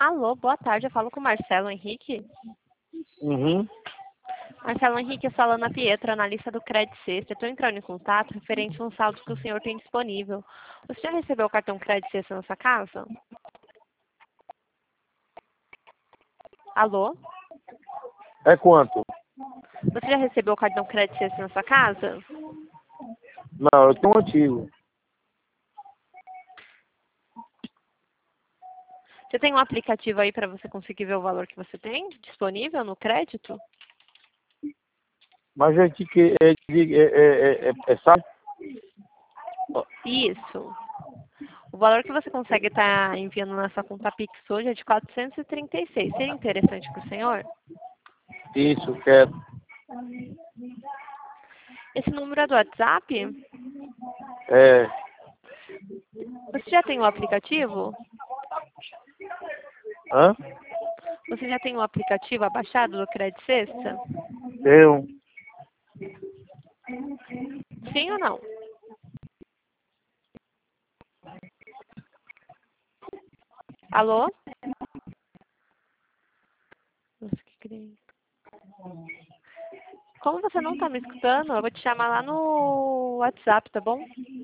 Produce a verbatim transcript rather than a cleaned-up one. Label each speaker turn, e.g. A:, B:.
A: Alô, boa tarde. Eu falo com o Marcelo Henrique.
B: Uhum.
A: Marcelo Henrique, eu sou a Alana Pietra, analista do Credit Sexta. Estou entrando em contato referente a um saldo que o senhor tem disponível. Você já recebeu o cartão Credit Sexta na sua casa? Alô?
B: É quanto?
A: Você já recebeu o cartão Credit Sexta na sua casa?
B: Não, eu tenho um antigo.
A: Você tem um aplicativo aí para você conseguir ver o valor que você tem disponível no crédito?
B: Mas é de que é de é, é, é, é sabe?
A: Isso. O valor que você consegue estar enviando na sua conta Pix hoje é de quatrocentos e trinta e seis. Seria interessante para o senhor?
B: Isso, quero.
A: Esse número é do WhatsApp?
B: É.
A: Você já tem o aplicativo?
B: Hã?
A: Você já tem o aplicativo abaixado do Credit Sexta?
B: Eu.
A: Sim ou não? Alô? Nossa, que crente. Como você não está me escutando, eu vou te chamar lá no WhatsApp, tá bom?